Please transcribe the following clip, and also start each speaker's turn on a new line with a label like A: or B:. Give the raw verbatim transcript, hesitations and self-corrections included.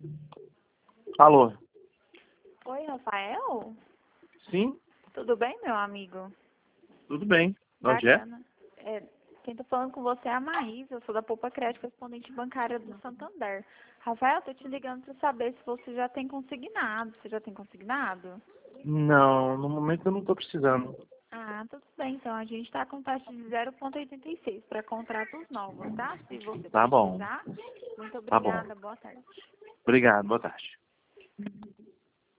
A: Alô?
B: Oi, Rafael?
A: Sim,
B: Tudo bem, meu amigo?
A: tudo bem. Onde é?
B: Bacana. É, quem tá falando com você é a Maísa, eu sou da Poupa Crédito, correspondente bancária do Santander. Rafael, tô te ligando para saber se você já tem consignado. Você já tem consignado?
A: Não, no momento eu não estou precisando.
B: Ah, tudo bem. Então, a gente está com taxa de zero vírgula oitenta e seis para contratos novos, tá? Se você
A: Tá bom,
B: precisar. Muito
A: tá bom.
B: obrigada. Boa tarde.
A: Obrigado, boa tarde.